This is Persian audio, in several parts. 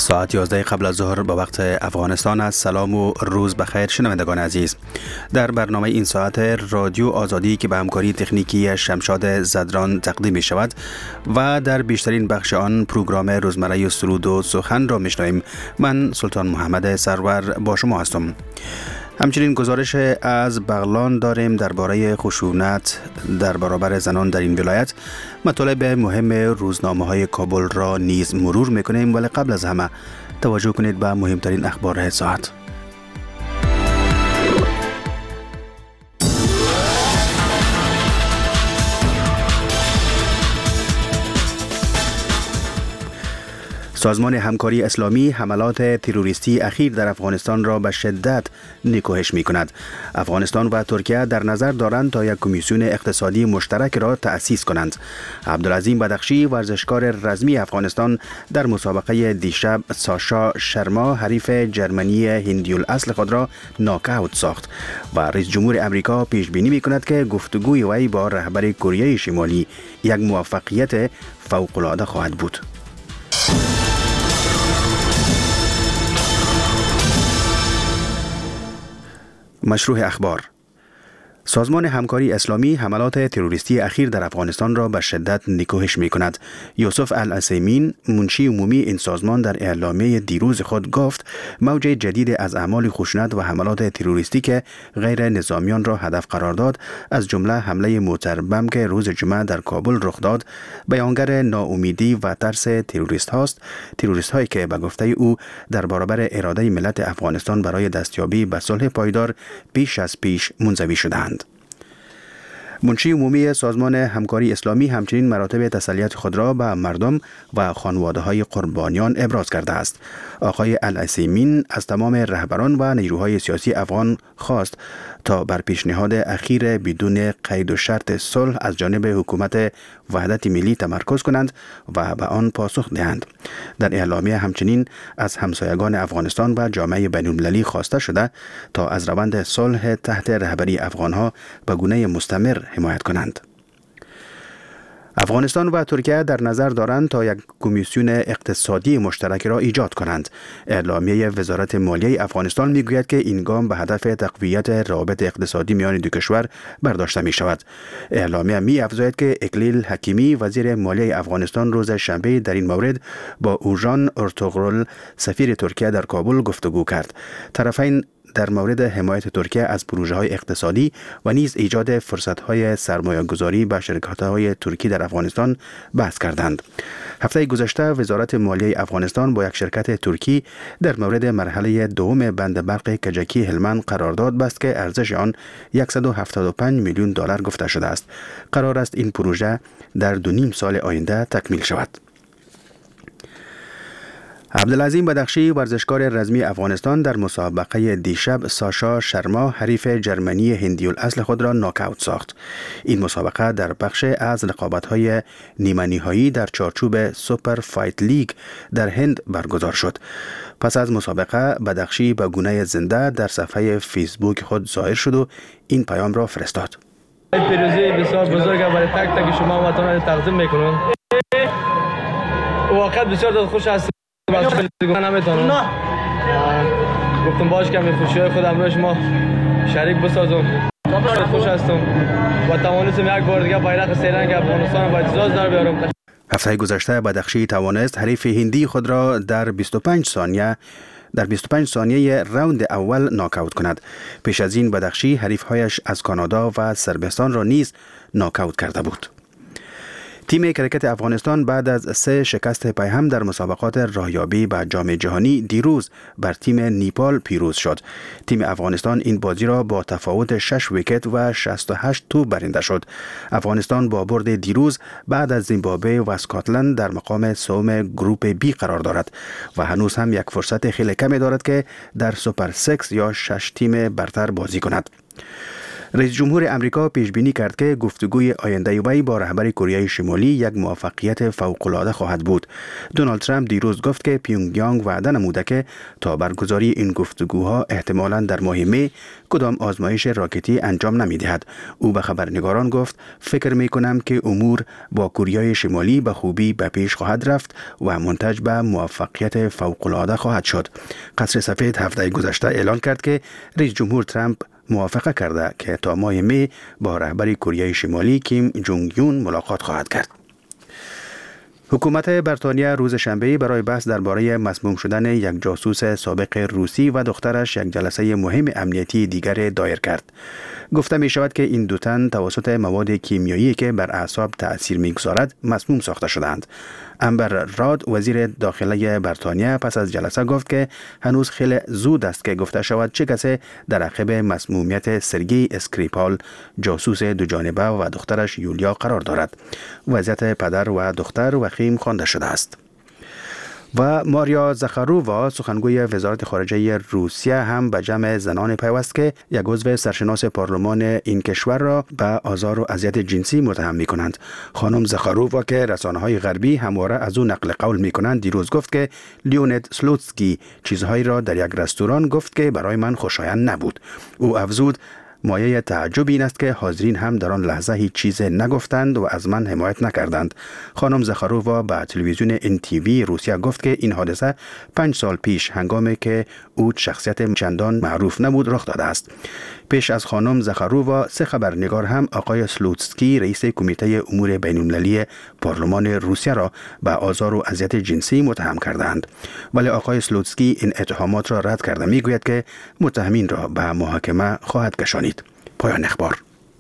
ساعت 11 قبل از ظهر به وقت افغانستان است. سلام و روز بخیر شنوندگان عزیز. در برنامه این ساعت رادیو آزادی که به همکاری تکنیکی شمشاد زدران تقدیم می شود و در بیشترین بخش آن پروگرام روزمره سرود و سخن را میشنویم. من سلطان محمد سرور با شما هستم. همچنین گزارش از بغلان داریم درباره خشونت در برابر زنان در این ولایت. مطالب مهم روزنامه‌های کابل را نیز مرور می‌کنیم، ولی قبل از همه توجه کنید به مهمترین اخبار ساعت. سازمان همکاری اسلامی حملات تروریستی اخیر در افغانستان را به شدت نکوهش می کند. افغانستان و ترکیه در نظر دارند تا یک کمیسیون اقتصادی مشترک را تأسیس کنند. عبدالعظیم بدخشی ورزشکار رزمی افغانستان در مسابقه دیشب ساشا شرما حریف جرمنی هندی الاصل خود را ناکاوت ساخت و رئیس جمهور امریکا پیش بینی می کند که گفتگوی وی با رهبر کره شمالی یک موفقیت فوق العاده خواهد بود. مشروع اخبار. سازمان همکاری اسلامی حملات تروریستی اخیر در افغانستان را به شدت نکوهش می کند. یوسف العثیمین منشی عمومی این سازمان در اعلامیه دیروز خود گفت موج جدید از اعمال خشونت و حملات تروریستی که غیر نظامیان را هدف قرار داد، از جمله حمله موتر بم که روز جمعه در کابل رخ داد، بیانگر ناامیدی و ترس تروریست هاست. تروریست هایی که به گفته او در برابر اراده ملت افغانستان برای دستیابی به صلح پایدار پیش از پیش منزوی شدند. منشی عمومی سازمان همکاری اسلامی همچنین مراتب تسلیت خود را به مردم و خانواده های قربانیان ابراز کرده است. آقای العثیمین از تمام رهبران و نیروهای سیاسی افغان خواست تا بر پیشنهاد اخیر بدون قید و شرط صلح از جانب حکومت وحدت ملی تمرکز کنند و به آن پاسخ دهند. در اعلامیه همچنین از همسایگان افغانستان و جامعه بین‌المللی خواسته شده تا از روند صلح تحت رهبری افغانها به گونه مستمر حمایت کنند. افغانستان و ترکیه در نظر دارند تا یک کمیسیون اقتصادی مشترک را ایجاد کنند. اعلامیه وزارت مالیه افغانستان میگوید که این گام به هدف تقویت روابط اقتصادی میان دو کشور برداشته می شود. اعلامیه می افزاید که اکلیل حکیمی وزیر مالیه افغانستان روز شنبه در این مورد با اوژان ارتوغرل سفیر ترکیه در کابل گفتگو کرد. طرفین در مورد حمایت ترکیه از پروژه‌های اقتصادی و نیز ایجاد فرصت‌های سرمایه‌گذاری به شرکت‌های ترکی در افغانستان بحث کردند. هفته گذشته وزارت مالیه افغانستان با یک شرکت ترکی در مورد مرحله دوم بند برق کجکی هلمند قرارداد بست که ارزش آن 175 میلیون دلار گفته شده است. قرار است این پروژه در 2.5 سال آینده تکمیل شود. عبدالعظیم بدخشی ورزشکار رزمی افغانستان در مسابقه دیشب ساشا شرما حریف جرمنی هندی الاصل خود را ناکاوت ساخت. این مسابقه در بخش از رقابت‌های نیمه نهایی در چارچوب سوپر فایت لیگ در هند برگزار شد. پس از مسابقه بدخشی به گونه زنده در صفحه فیسبوک خود ظاهر شد و این پیام را فرستاد. پیروزی بسیار بزرگ برای تک تک شما وطنان تقدیم می‌کنم. واقعا بسیار خوش هستم. نمیتونم گفتم باش که خوشی‌های خودم روی شما شریک بسازم. خوش هستم و توانستم یک بار دیگه بیرق سرنگ افغانستان با اعتزاز در بیارم. هفته گذشته بدخشی توانست حریف هندی خود را در 25 ثانیه راوند اول ناکاوت کند. پیش از این بدخشی حریف‌هایش از کانادا و صربستان را نیز ناکاوت کرده بود. تیم کرکت افغانستان بعد از 3 شکست پیهم در مسابقات راهیابی به جام جهانی دیروز بر تیم نیپال پیروز شد. تیم افغانستان این بازی را با تفاوت 6 ویکت و 68 توپ برنده شد. افغانستان با برد دیروز بعد از زیمبابوه و اسکاتلند در مقام سوم گروپ بی قرار دارد و هنوز هم یک فرصت خیلی کمی دارد که در سوپر 6 یا 6 تیم برتر بازی کند. رئیس جمهور امریکا پیش بینی کرد که گفتگوی آینده وی با رهبر کره شمالی یک موفقیت فوق‌العاده خواهد بود. دونالد ترامپ دیروز گفت که پیونگیانگ وعده نموده که تا برگزاری این گفتگوها احتمالاً در ماه می کدام آزمایش راکتی انجام نمی‌دهد. او به خبرنگاران گفت فکر می‌کنم که امور با کره شمالی به خوبی به پیش خواهد رفت و منتج به موفقیت فوق‌العاده خواهد شد. قصر سفید هفته گذشته اعلان کرد که رئیس جمهور ترامپ موافقه کرده که تا ماه می با رهبر کره شمالی کیم جونگ یون ملاقات خواهد کرد. حکومت بریتانیا روز شنبه برای بحث درباره مسموم شدن یک جاسوس سابق روسی و دخترش یک جلسه مهم امنیتی دیگر دایر کرد. گفته می شود که این دو تن توسط مواد کیمیایی که بر اعصاب تأثیر می‌گذارد مسموم ساخته شدند. امبر راد وزیر داخله بریتانیا پس از جلسه گفت که هنوز خیلی زود است که گفته شود چه کسی در عقب مسمومیت سرگئی اسکریپال جاسوس دو جانبه و دخترش یولیا قرار دارد. وضعیت پدر و دختر وخیم خوانده شده است. و ماریا زخارووا سخنگوی وزارت خارجه روسیه هم به جمع زنان پیوست که یک عضو سرشناس پارلمان این کشور را به آزار و اذیت جنسی متهم می کنند. خانم زخارووا که رسانه‌های غربی همواره از او نقل قول می کنند دیروز گفت که لیونید سلوتسکی چیزهایی را در یک رستوران گفت که برای من خوشایند نبود. او افزود مایه تعجب این است که حاضرین هم در آن لحظه هیچ چیز نگفتند و از من حمایت نکردند. خانم زخارووا به تلویزیون NTV روسیه گفت که این حادثه 5 سال پیش هنگامی که او شخصیت چندان معروف نبود رخ داده است. پیش از خانم زخارووا 3 خبرنگار هم آقای سلوتسکی رئیس کمیته امور بین‌المللی پارلمان روسیه را به آزار و اذیت جنسی متهم کردند. ولی آقای سلوتسکی این اتهامات را رد کرده میگوید که متهمین را به محاکمه خواهد کشانید. پایان اخبار.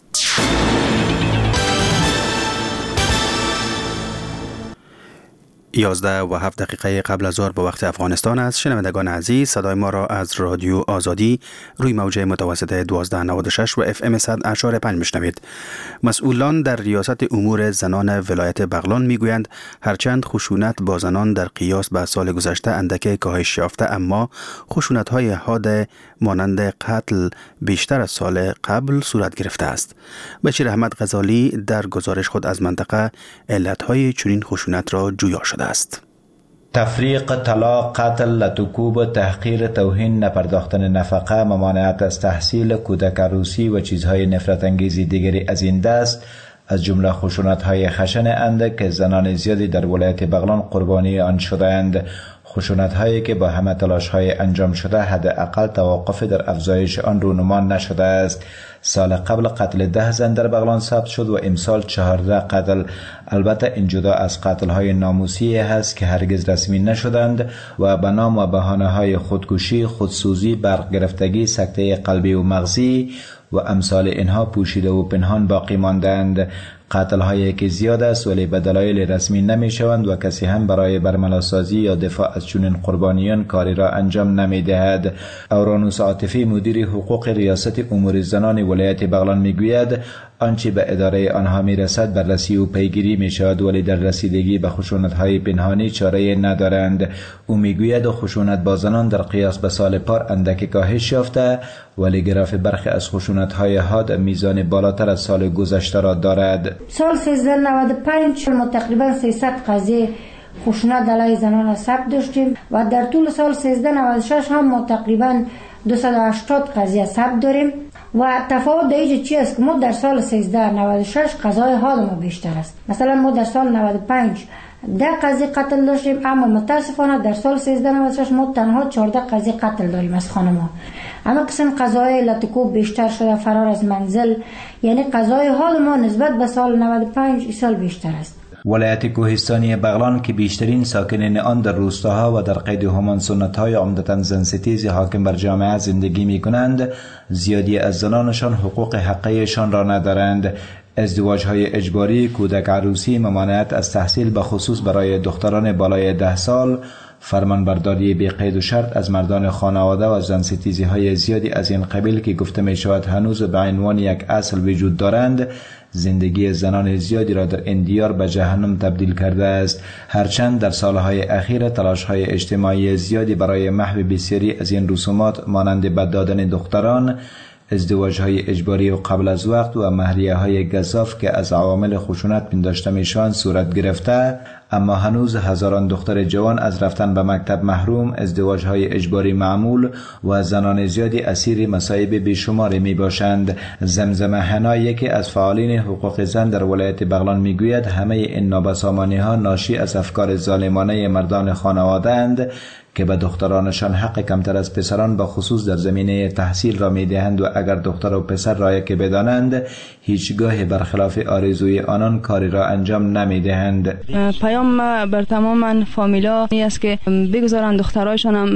11:07 قبل از ظهر به وقت افغانستان است. شنوندگان عزیز، صدای ما را از رادیو آزادی روی موج متوسط 1296 و FM 100.5 میشنوید. مسئولان در ریاست امور زنان ولایت بغلان میگویند هرچند خشونت با زنان در قیاس به سال گذشته اندک کاهش یافته، اما خشونت‌های حاد مانند قتل بیشتر از سال قبل صورت گرفته است. بشیر احمد غزالی در گزارش خود از منطقه علت‌های چنین خشونت را جویا شده است. تفریق، طلاق، قتل، لطکوب، تحقیر، توهین، نپرداختن نفقه، ممانعت از تحصیل، کودک عروسی و چیزهای نفرت انگیزی دیگری از این دست از جمله خشونت‌های خشن اند که زنان زیادی در ولایت بغلان قربانی آن شدند. خشونت‌هایی که با همه تلاش‌های انجام شده حداقل توقف در افزایش آن رونمان نشده است. سال قبل قتل 10 زن در بغلان ثبت شد و امسال 14 قتل. البته این جدا از قتل‌های ناموسی هست که هرگز رسمی نشدند و به نام و بهانه‌های خودکشی، خودسوزی، برق گرفتگی، سکته قلبی و مغزی و امثال اینها پوشیده و پنهان باقی ماندند. قتل هایی که زیاد است ولی به دلایل رسمی نمی شوند و کسی هم برای برملاسازی یا دفاع از چنین قربانیان کاری را انجام نمی دهد. اورانوس عاطفی مدیر حقوق ریاست امور زنان ولایت بغلان می گوید آنچه به اداره آنها می رسد بررسی و پیگیری می شود ولی در رسیدگی به خشونت های پنهانی چاره ندارند. او می گوید خشونت با زنان در قیاس به سال پار اندک کاهش یافته ولی گراف برخی از خشونت های حاد میزان بالاتر از سال گذشته را دارد. سال 1395 ما تقریبا 300 قضیه خشونت علیه زنان را ثبت داشتیم و در طول سال 1396 هم ما تقریبا 280 قضیه ثبت داریم و تفاوت دیگه چی است که ما در سال 1396 قضای حاد ما بیشتر است. مثلا ما در سال 95 10 قضیه قتل داشتیم اما متاسفانه در سال 1396 ما تنها 14 قضیه قتل داریم از خانم‌ها. اما قسم قضای لطکوب بیشتر شده، فرار از منزل، یعنی قضای حال ما نسبت به سال 95 سال بیشتر است. ولایت کوهستانی بغلان که بیشترین ساکنین آن در روستاها و در قید همان سنت‌های عمدتاً زنستیز حاکم بر جامعه زندگی می‌کنند، زیادی از زنانشان حقوق حقیقیشان را ندارند. ازدواج‌های اجباری، کودک عروسی، ممانعت از تحصیل به خصوص برای دختران بالای 10 سال، فرمانبرداری بی قید و شرط از مردان خانواده و زنستیزی‌های زیادی از این قبیل که گفته می شود هنوز به عنوان یک اصل وجود دارند، زندگی زنان زیادی را در این دیار به جهنم تبدیل کرده است. هرچند در سالهای اخیر تلاش‌های اجتماعی زیادی برای محو بسیاری از این رسومات مانند بد دادن دختران، ازدواج‌های اجباری و قبل از وقت و مهریه‌های گزاف که از عوامل خشونت پنداشته میشوند صورت گرفته، اما هنوز هزاران دختر جوان از رفتن به مکتب محروم، ازدواج‌های اجباری معمول و زنان زیادی اسیر مصائب بیشماری می باشند. زمزمه حنا، یکی از فعالین حقوق زن در ولایت بغلان، میگوید همه این نابسامانی‌ها ناشی از افکار ظالمانه مردان خانواده اند که به دخترانشان حق کمتر از پسران به خصوص در زمینه تحصیل را میدهند و اگر دختر و پسر را که بدانند هیچگاه برخلاف آرزوی آنان کاری را انجام نمیدهند. پیام بر تمام فامیلا این است که بگذارن دخترایشان هم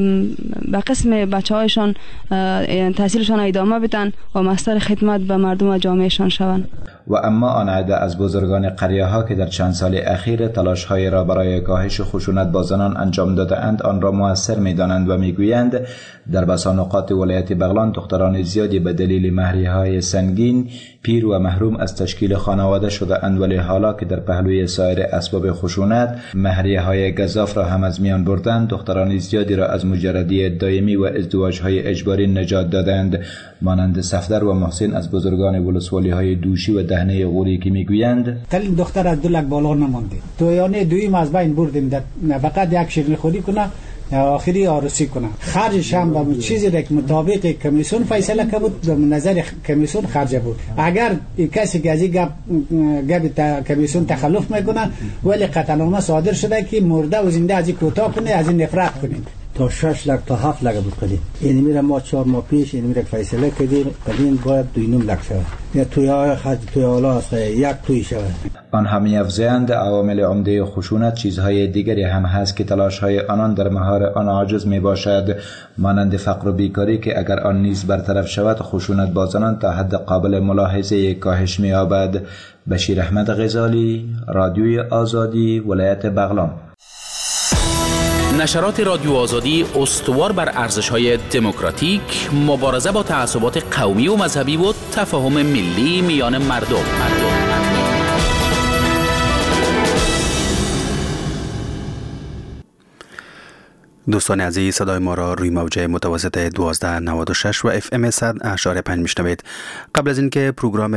به قسم بچه‌هایشان تحصیلشان ادامه بدن و مستر خدمت به مردم و جامعهشان شوند. و اما آن عده از بزرگان قریه ها که در چند سال اخیر تلاش های را برای کاهش خشونت با زنان انجام داده اند آن را موثر می دانند و می گویند در بسا نقاط ولایت بغلان دختران زیادی به دلیل مهریه های سنگین پیر و محروم از تشکیل خانواده شده اند، ولی حالا که در پهلوی سایر اسباب خشونت مهریه های گزاف را هم از میان بردند، دختران زیادی را از مجردی دائمی و ازدواج های اجباری نجات دادند، مانند صفدر و محسن از بزرگان ولسوالی های دوشی و دهنه غوری که میگویند این دختر از 2 لک بالا نمانده، تویانه دویم از بین بردیم، فقط یک شیرینی خوری کنه آخری عروسی کنه، خرجش هم به چیزی که مطابق کمیسیون فیصله کرد بود، به نظر کمیسیون خرج بود. اگر کسی که از این گپ کمیسیون تخلف میکنه ولی قطعنامه صادر شده که مرده و زنده از این کوتاه کنه، از این نفرت کنید. تا 6 لک تا 7 لک بود قدیم. یعنی میره ما 4 ماه پیش این میره فیصله کردیم قدیم باید 2.5 لک شود. یا توی خرج توی حالا است یک توی شود. آن همی افزایند عوامل عمده خشونت چیزهای دیگری هم هست که تلاش‌های آنان در مهار آن عاجز می باشد، مانند فقر و بیکاری که اگر آن نیز برطرف شود خشونت با زنان تا حد قابل ملاحظه کاهش می یابد. بشیر احمد غزالی، رادیوی آزادی، ولایت بغلان. نشرات رادیو آزادی استوار بر ارزش‌های دموکراتیک، مبارزه با تعصبات قومی و مذهبی و تفاهم ملی میان مردم. دوستان عزیز، صدای ما را روی موج متوسط 1296 و FM 100.5 میشنوید. قبل از اینکه پروگرام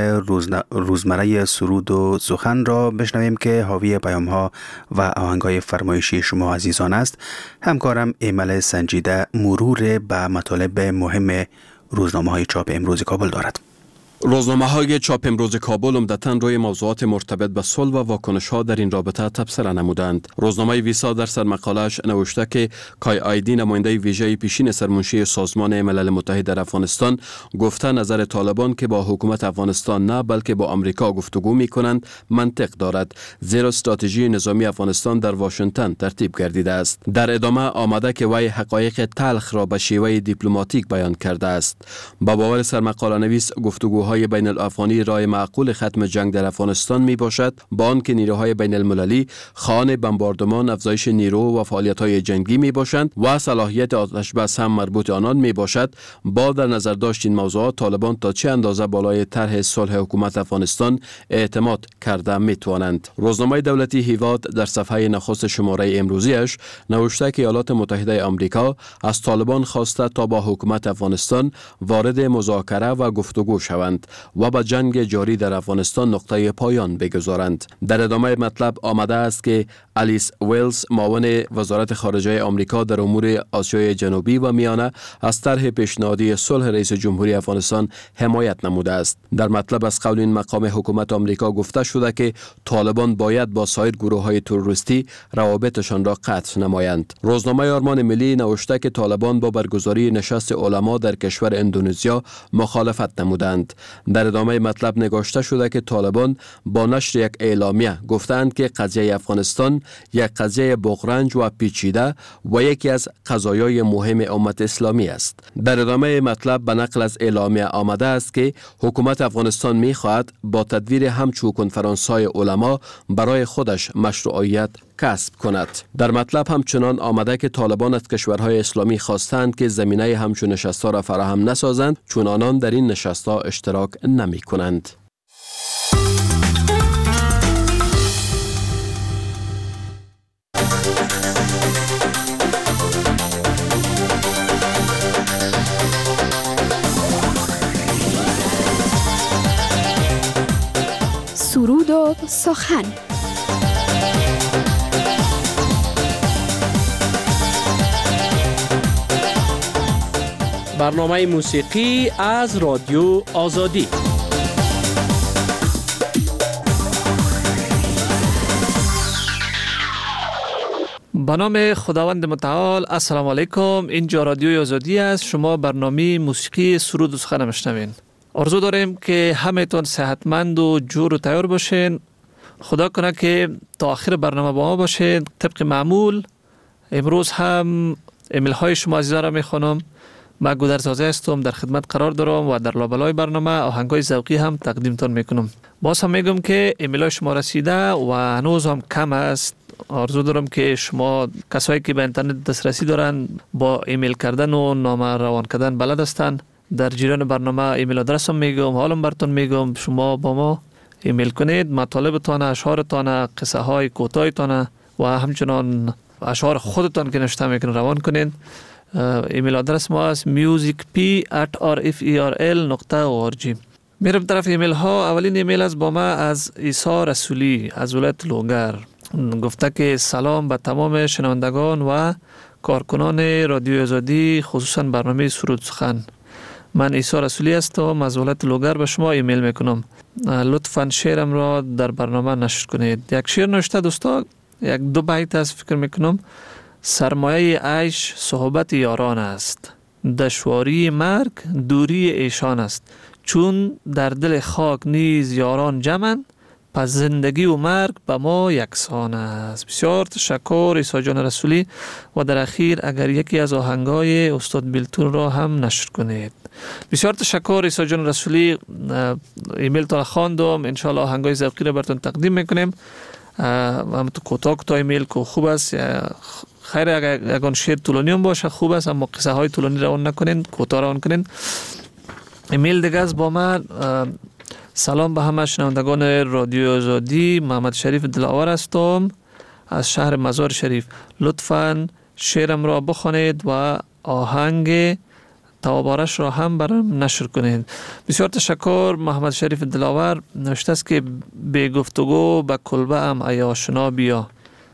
روزمره سرود و سخن را بشنویم که حاوی پیام ها و آهنگ های فرمایشی شما عزیزان است، همکارم ایمل سنجیده مرور به مطالب مهم روزنامه های چاپ امروز کابل دارد. روزنامه‌های چاپ امروز کابل عمدتاً روی موضوعات مرتبط به صلح و واکنش‌ها در این رابطه تبصره نمودند. روزنامه ویسا در سرمقاله‌اش نوشته که کای آیدی، نماینده ویژه پیشین سرمنشی سازمان ملل متحد در افغانستان، گفته نظر طالبان که با حکومت افغانستان نه بلکه با آمریکا گفتگو می‌کنند منطق دارد، زیرا استراتژی نظامی افغانستان در واشنگتن ترتیب گردیده است. در ادامه آمده که وی حقایق تلخ را به شیوه دیپلماتیک بیان کرده است. با باور سرمقاله نویس گفتگوهای بین الافغانی راه معقول ختم جنگ در افغانستان می باشد، با آنکه نیروهای بین المللی خواهان بمباردمان، افزایش نیرو و فعالیت‌های جنگی می باشند و صلاحیت آتش بس هم مربوط آنان می باشد. با در نظر داشت این موضوعات طالبان تا چه اندازه بالای طرح صلح حکومت افغانستان اعتماد کرده می توانند. روزنامه دولتی هیواد در صفحه نخست شماره امروزیش نوشته که ایالات متحده آمریکا از طالبان خواسته تا با حکومت افغانستان وارد مذاکره و گفتگو شوند و با جنگ جاری در افغانستان نقطه پایان بگذارند. در ادامه مطلب آمده است که الیس ویلز، معاون وزارت خارجه آمریکا در امور آسیای جنوبی و میانه، از طرح پیشنهادی صلح رئیس جمهوری افغانستان حمایت نموده است. در مطلب از قول این مقام حکومت آمریکا گفته شده که طالبان باید با سایر گروه‌های تروریستی روابطشان را قطع نمایند. روزنامه آرمان ملی نوشته که طالبان با برگزاری نشست علما در کشور اندونزیا مخالفت نمودند. در ادامه مطلب نگاشته شده که طالبان با نشر یک اعلامیه گفتند که قضیه افغانستان یک قضیه بغرنج و پیچیده و یکی از قضایای مهم امت اسلامی است. در ادامه مطلب به نقل از اعلامیه آمده است که حکومت افغانستان می‌خواهد با تدویر همچون کنفرانس‌های علما برای خودش مشروعیت کسب کند. در مطلب همچنان آمده که طالبان از کشورهای اسلامی خواستند که زمینه همچون نشست‌ها را فراهم نسازند، چون آنان در این نشست‌ها اشتراک نمی کنند. سرود و سخن. برنامه موسیقی از رادیو آزادی. به نام خداوند متعال. السلام علیکم. اینجا رادیو آزادی است. شما برنامه موسیقی سرود و سخن میشنوین. آرزو داریم که همه‌تون صحتمند و جور و تیار باشین. خدا کنه که تا آخر برنامه با ما باشین. طبق معمول امروز هم ایمیل های شما عزیزان را میخوانم. من گودرزاده هستم، در خدمت قرار دارم و در لابلای برنامه آهنگای ذوقی هم تقدیمتان میکنم. باز هم میگم که ایمیل های شما رسیده و هنوز هم کم است. آرزو دارم که شما کسایی که به اینترنت دسترسی دارن با ایمیل کردن و نامه روان کردن بلد هستن، در جریان برنامه ایمیل آدرس هم میگم، حالم براتون میگم، شما با ما ایمیل کنید، مطالبتان، اشعارتان، قصه های کوتاهتان و همچنان اشعار خودتان که نوشته میکنید روان کنید. ایمیل آدرس ما است musicp@rferl.org. میرم طرف ایمیل ها. اولین ایمیل از با ما از عیسی رسولی از ولایت لوگر. گفته که سلام به تمام شنوندگان و کارکنان رادیو آزادی، خصوصا برنامه سرود سخن. من عیسی رسولی هستم از ولایت لوگر. به شما ایمیل میکنم، لطفاً شعرم را در برنامه نشر کنید. یک شعر نوشته دوستا، یک دو بیت است فکر میکنم. سرمایه عیش صحبت یاران است، دشواری مرگ دوری ایشان است. چون در دل خاک نیز یاران جمعند، پس زندگی و مرگ به ما یکسان است. بسیار تشکر عیسی جان رسولی. و در اخیر اگر یکی از آهنگای استاد بیلتون را هم نشر کنید. بسیار تشکر عیسی جان رسولی. ایمیل تا خواندم، انشالله آهنگای ذوقی را براتون تقدیم میکنیم. هم تو کوتاه ایمیل که خوب است. خیر اگر شعر طولانی هم باشه خوب است، اما قصه های طولانی روان نکنین، کوتاه روان کنین. ایمیل دیگه از با من. سلام به همه شنوندگان رادیو آزادی. محمد شریف دلاور هستم از شهر مزار شریف. لطفاً شعرم را بخوانید و آهنگ توابارش را هم برام نشر کنید. بسیار تشکر محمد شریف دلاور. نوشته است که به گفتگو به کلبه ام ای آشنا بیا.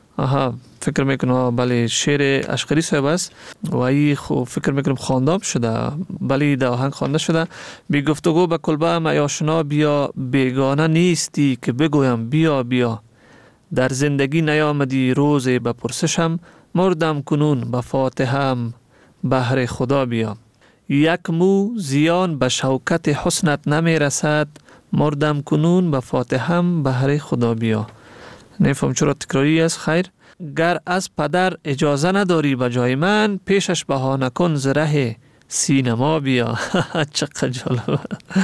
فکر میکنم بله شعر اشقری صاحب است و ای خو فکر میکنم خواندم شده. بله در آهنگ خوانده شده. بی گفتگو به کلبه ام ای آشنا بیا، بیگانه نیستی که بگویم بیا بیا. در زندگی نیامدی روزی به پرسشم، مردم کنون به فاتحم بهر خدا بیا. یک مو زیان به شوکت حسنت نمی رسد، مردم کنون به فاتحم بهر خدا بیا. نفهم چرا تکراری است. خیر. گر از پدر اجازه نداری به جای من، پیشش بهانه کن ز ره سینما بیا. چقدر جالب.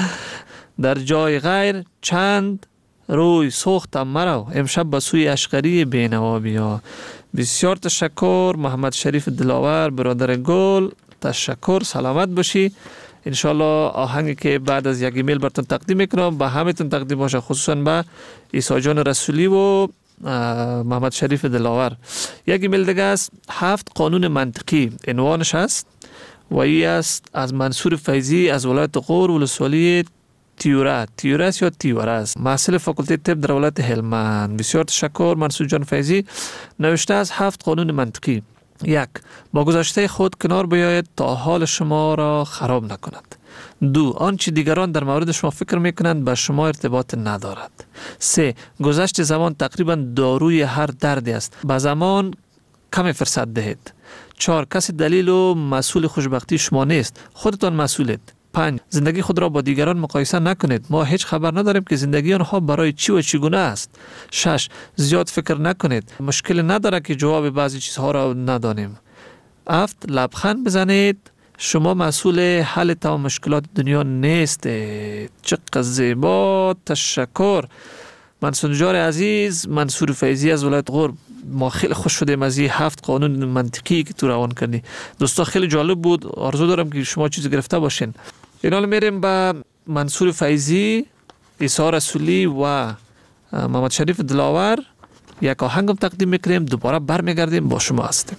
در جای غیر چند روی سوختم مرو، امشب به سوی اشقری بینوا بیا. بسیار تشکر محمد شریف دلاور برادر گل. تشکر، سلامت باشی. انشالله آهنگی که بعد از یک ایمیل براتون تقدیم میکنم به همتون تقدیم باشه، خصوصا به عیسی جان رسولی و محمد شریف دلاور. یک ایمیل دیگه است. 7 قانون منطقی عنوانش است و ای است از منصور فیضی از ولایت غور ولسوالی تیوره یا تیوره است، محصل فاکولته طب در ولایت هلمند. بسیار تشکر منصور جان فیضی. نوشته از 7 قانون منطقی. 1. با گذشته خود کنار بیاید تا حال شما را خراب نکند. 2. آنچه دیگران در مورد شما فکر میکنند به شما ارتباط ندارد. 3. گذشت زمان تقریبا داروی هر دردی است، به زمان کمی فرصت دهید. 4. کسی دلیل و مسئول خوشبختی شما نیست، خودتان مسئولید. 5. زندگی خود را با دیگران مقایسه نکنید، ما هیچ خبر نداریم که زندگی آنها برای چی و چگونه است. 6. زیاد فکر نکنید، مشکل نداره که جواب بعضی چیزها را ندانیم. 7. لبخند بزنید، شما مسئول حل تمام مشکلات دنیا نیستید. چقدر زیبا. تشکر منصور جان عزیز منصور فیضی از ولایت غور. ما خیلی خوش شدیم از این 7 قانون منطقی که تو روان کردی. دوستا خیلی جالب بود. آرزو دارم که شما چیزی گرفته باشین. اینال میریم به منصور فیضی، عیسی رسولی و محمد شریف دلاور. یک آهنگم تقدیم میکنیم، دوباره برمیگردیم با شما هستیم.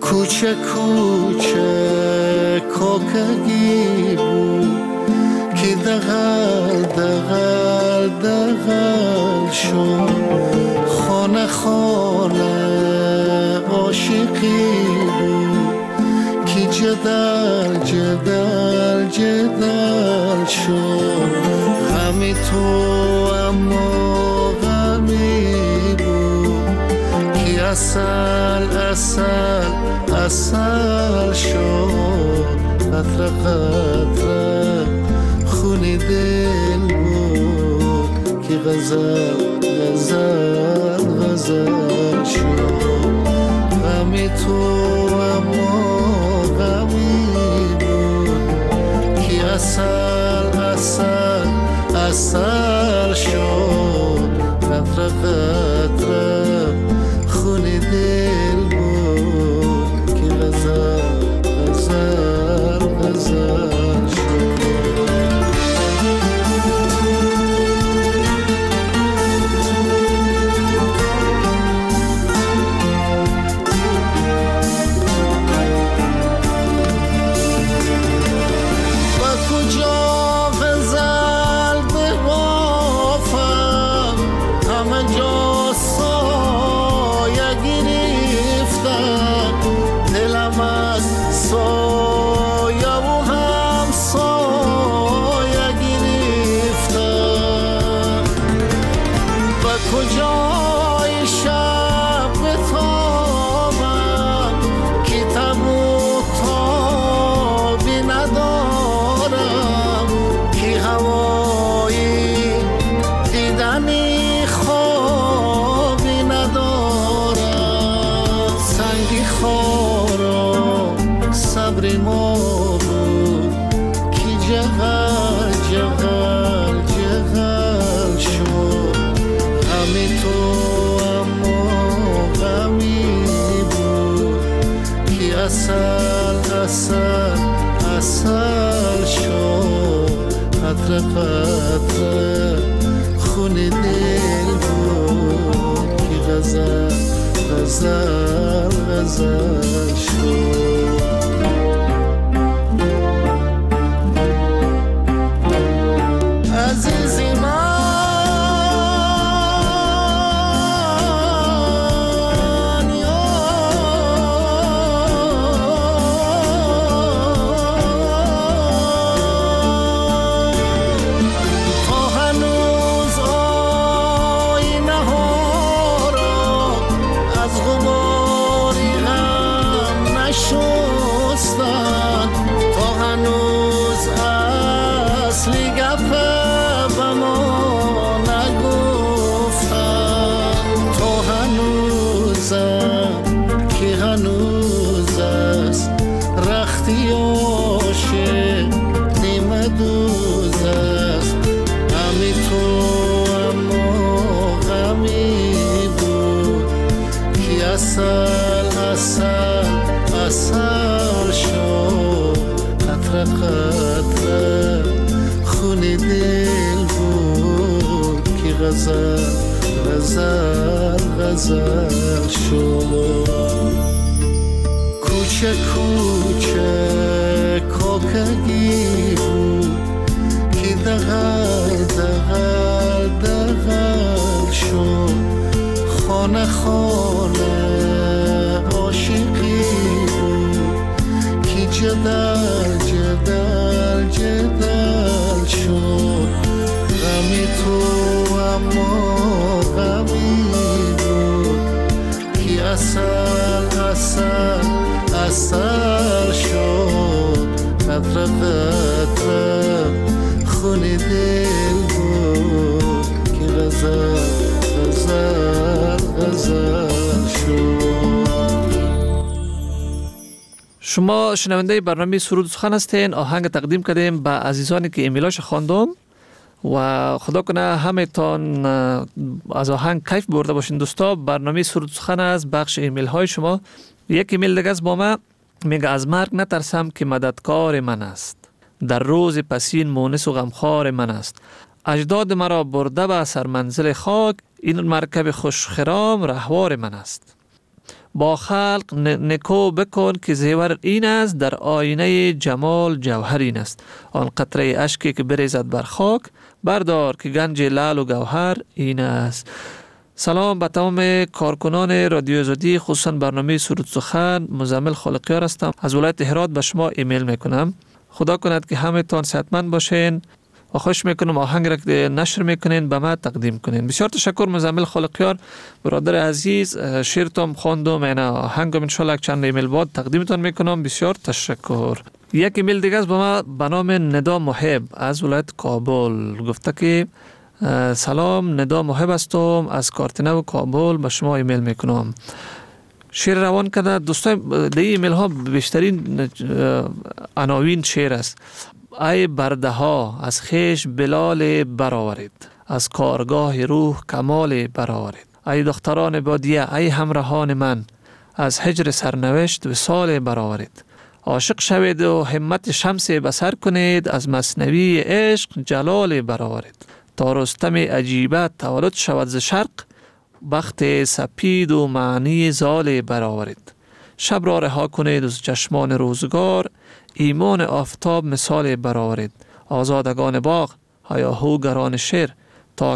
کوچه کوچه کوکگی بود که دغل دغل دغل شد خانه خانه عاشقی بود که جدل جدل جدل شد غمی تو اما غمی بود که اصل اصل اصل شد قطره قطره خونی دل بود که غزل غزل غزل شد غمی تو اما غمی بود که اصل اصل اصل شد قطره قطره خونی دل بود که غزل غزل غزل شد اصل شد قطره قطره خونی دل بود که غزل غزل غزل شد عزیزی من اصل شد قطره قطره خونی دل بود که غزل غزل غزل شد کوچه کوچه کوکگی بود که دغل دغل دغل شد خانه خانه عاشقی بود که جدل جدل جدل شد غمی تو اما غمی بود که اصل اصل اصل شد قطره قطره خونی دل بود که غزل غزل غزل شد. شما شنونده برنامه سرود سخن هستین. آهنگ تقدیم کردیم به عزیزانی که ایمیلاش خواندم و خدا کنه همه تان از آهنگ کیف برده باشین. دوستا برنامه سرود سخن از بخش ایمیل های شما. یک ایمیل دیگه از با ما میگه از مرگ نترسم که مددکار من است، در روز پسین مونس و غمخوار من است. اجداد مرا برده به سرمنزل خاک، این مرکب خوشخرام رهوار من است. با خلق نکو بکن که زیور این است، در آینه جمال جوهر این است. آن قطره اشکی که بریزد بر خاک، بردار که گنج لعل و گوهر این است. سلام به تمام کارکنان رادیو آزادی، خصوصا برنامه سرود سخن. مزمل خالقیار هستم، از ولایت هرات به شما ایمیل میکنم. خدا کند که همه تان صحتمند باشین و خوش میکنم آهنگ را که نشر میکنین به ما تقدیم کنین. بسیار تشکر مزمل خالقیار برادر عزیز، شعرتم خواندم، اینا آهنگم ان شاء الله چند ایمیل بعد تقدیمتون میکنم. بسیار تشکر. یک ایمیل دیگه است به ما به نام ندا محب از ولایت کابل، گفته که سلام، ندا محب هستم از کارتنو کابل، به شما ایمیل میکنم. شعر روان کرده دوستان. در ایمیل ها بیشترین عناوین شعر است. ای برده ها از خیش بلال برآورید، از کارگاه روح کمال برآورید. ای دختران بادیه، ای همراهان من، از هجر سرنوشت وصال برآورید. عاشق شوید و همت شمس بصر کنید، از مثنوی عشق جلال برآورید. تا رستم عجیبه تولد شود ز شرق، بخت سپید و معنی زال برآورید. شب را رها کنید از چشمان روزگار، ایمان آفتاب مثال برآورید. آزادگان باغ، هیاهوگران شعر، تا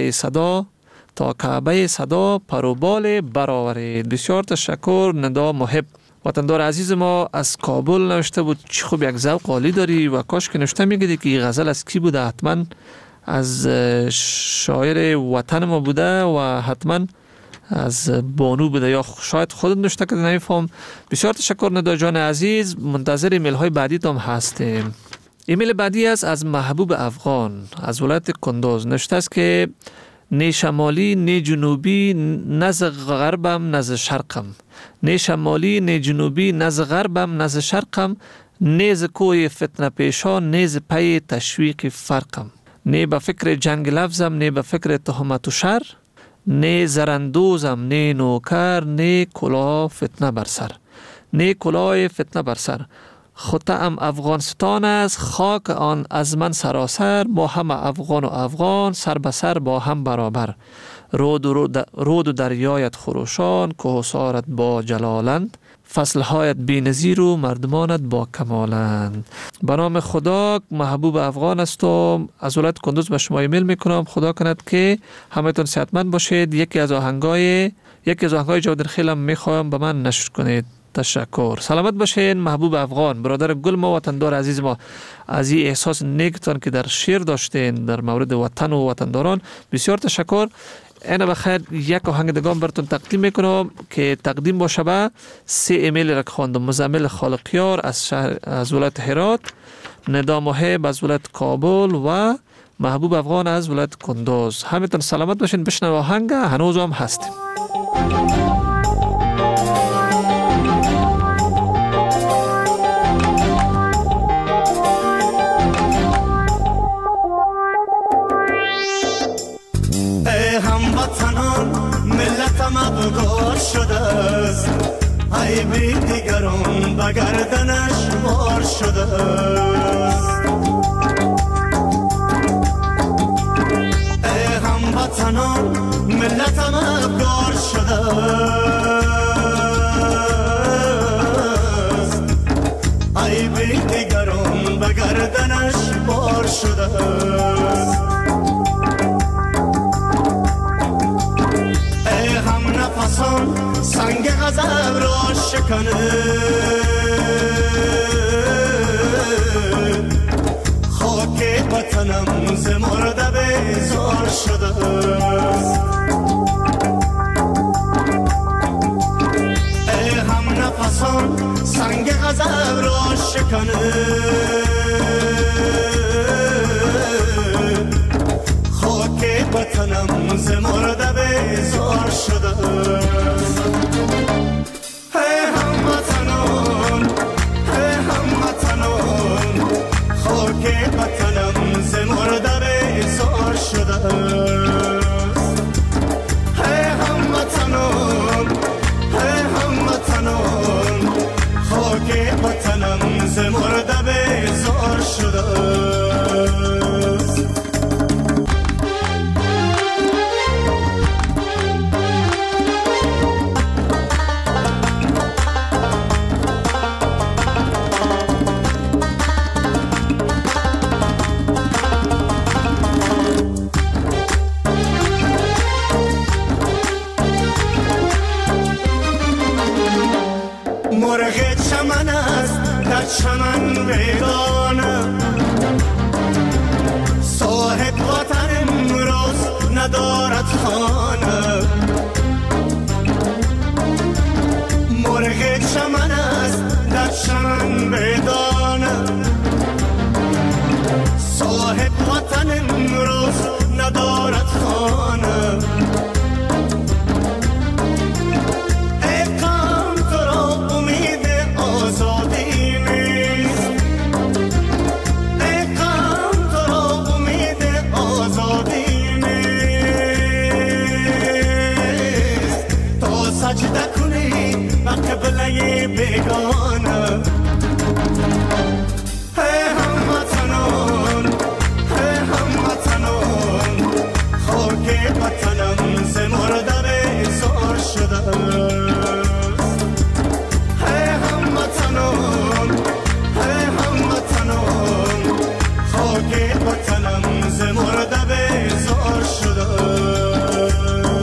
کعبه صدا پروبال برآورید. بسیار تشکر ندا محب. وطندار عزیز ما از کابل نوشته بود. چه خوب یک ذوق عالی داری و کاش که نوشته میگیدی که این غزل از کی بوده. حتما از شاعر وطن ما بوده و حتما از بانو بوده یا شاید خودت نوشته که نمیفهم. بسیار تشکر ندا جان عزیز. منتظر ایمیل های بعدی تام هستیم. ایمیل بعدی است از محبوب افغان از ولایت کندوز. نوشته است که نه شمالی نه جنوبی، نه ز غربم نه ز شرقم. نه شمالی نه جنوبی، نه ز غربم نه ز شرقم. نه ز کوی فتنه پیشان، نه ز پی تشویق فرقم. نه به فکر جنگ لفظم، نه به فکر تهمت و شر. نه زرندوزم نه نوکر، نه کلاه فتنه بر سر. نه کلاه فتنه بر سر. خطه‌ام افغانستان است، خاک آن از من سراسر. ما هم افغان و افغان، سر به سر با هم برابر. رود و دریایت خروشان، کوهسارت با جلالند. فصلهایت بی نظیر و مردمانت با کمالند. به نام خدا محبوب افغان هستم، از ولایت کندوز به شما ایمیل میکنم. خدا کند که همتون صحتمند باشید. یکی از آهنگای جواد خیلم میخوایم به من نشر کنید. تشکر. سلامت باشین محبوب افغان، برادر گل ما، وطندار عزیز ما. از این احساس نیکتان که در شعر داشتین در مورد وطن و وطنداران بسیار تشکر. اینا بخیر یک آهنگ دگان براتون تقدیم میکنم که تقدیم باشه به 3 ایمیل را خواندم. مزمل خالقیار از ولایت هرات، ندا محب از ولایت کابل و محبوب افغان از ولایت کندوز. همتون سلامت باشین. بشنو آهنگ، هنوز هم هستیم. مدگار شده است، ای بی دیگران به گردنش بار شده است. ای هموطنان ملتم افگار شده است، ای بی دیگران به گردنش بار شده است. سنگ غضب را شکنه، خاک وطنم ز مرده بیزار شده است. ای هم نفسان سنگ غضب را شکنه، خاک وطنم ز مرده بیزار شده است. ای هموطنان خاک وطنم ز مرده بیزار شده است. ای هموطنان خاک وطنم ز مرده بیزار شده است. مرغ چمن است در چمن ویرانه، صاحب وطن امروز ندارد خانه. مرغ چمن است در چمن ویرانه، صاحب وطن امروز ندارد خانه. بیگانه هموطنان خاک وطنم ز مرده بیزار شده است. هموطنان خاک وطنم ز مرده بیزار شده است.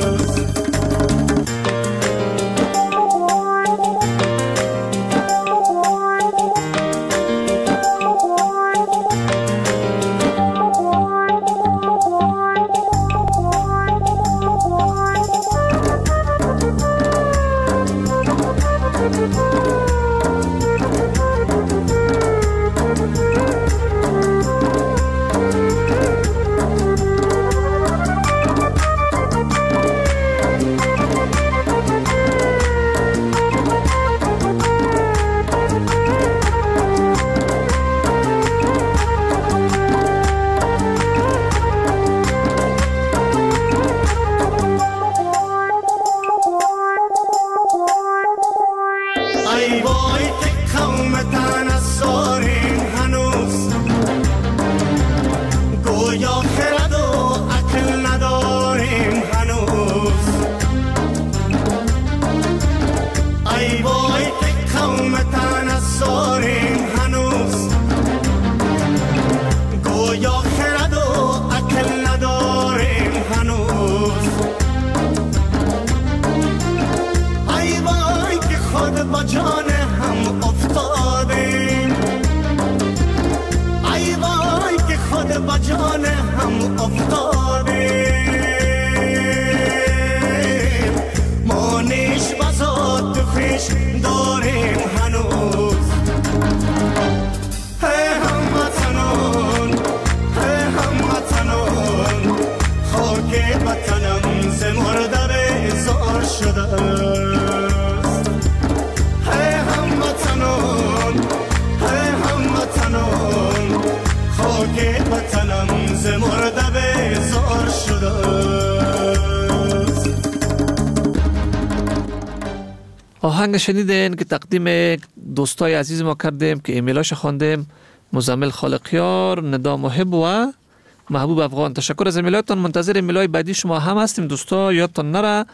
آهنگ شنیدین که تقدیم دوستای عزیز ما کردیم که ایمیلاش خواندیم، مزمل خالقیار، ندا محب و محبوب افغان. تشکر از ایمیلاتون. منتظر ایمیلای بعدی شما هم هستیم دوستا. یادتون نره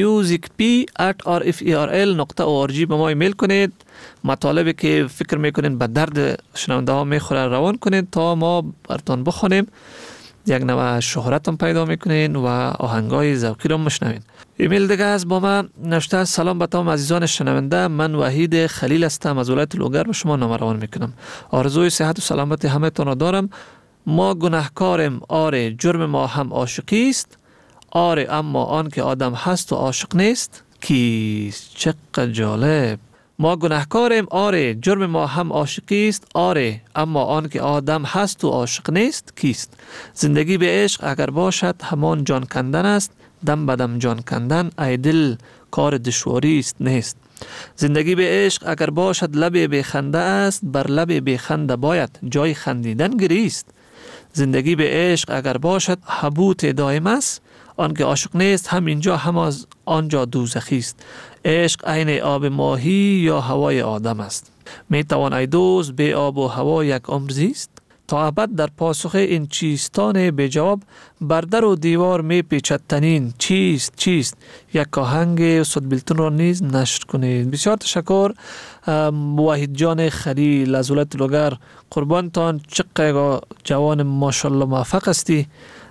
musicp@rferl.org به ما ایمیل کنید. مطالبی که فکر میکنین به درد شنونده ها میخوره روان کنید تا ما براتون بخونیم. یک نوع شهرت هم پیدا میکنین و آهنگای ذوقی رو مشنوین. ایمیل دیگه از با من نوشته: سلام به تمام عزیزان شنونده، من وحید خلیل هستم از ولایت لوگر به شما نامه روان میکنم. آرزوی صحت و سلامتی همه تان را دارم. ما گناهکاریم، آره جرم ما هم عاشقی است، آره اما آن که آدم هست و عاشق نیست کیست؟ چقدر جالب. ما گناهکاریم، آره جرم ما هم عاشقی است، آره اما آن که آدم هست و عاشق نیست کیست؟ زندگی به عشق اگر باشد همان جان کندن است، دم بدم جان کندن ای دل کار دشواری است نیست. زندگی به عشق اگر باشد لب بخنده است، بر لب بخنده باید جای خندیدن گریست. زندگی به عشق اگر باشد حبوط دائم است، آن که عاشق نیست هم اینجا هم از آنجا دوزخی است. عشق عین آب ماهی یا هوای آدم است. می توان ای دوست به آب و هوا یک عمر زیست؟ تا ابد در پاسخ این چیستان به جواب، بر در و دیوار می پیچد تنین چیست؟ یک آهنگ صدبیلتون را نیز نشر کنید. بسیار تشکر وحید جان خلیل از ولایت لوگر. قربانتان، چقدر جوان ماشاءالله موفق هستی.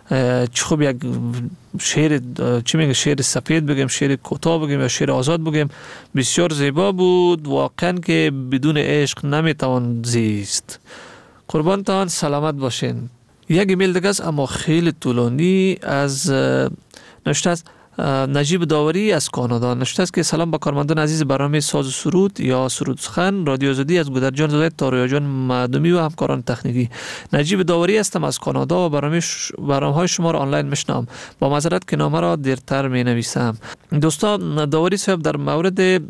چه خوب یک شعر چی میگه شعر سفید بگیم، شعر کوتاه بگیم یا شعر آزاد بگیم، بسیار زیبا بود واقعا که بدون عشق نمیتوان زیست. قربانتان سلامت باشین. یک ایمیل دیگه است اما خیلی طولانی از نوشته است نجیب داوری از کانادا. نوشته است که سلام با کارمندان عزیز برنامه ساز و سرود یا سرود سخن رادیو آزادی از گودرجان زاده تا رویاجان معدومی و همکاران تکنیکی. نجیب داوری هستم از کانادا و برنامه‌های شما را آنلاین میشنوم. با معذرت که نامه را دیرتر می نویسم. دوستان داوری صاحب در مورد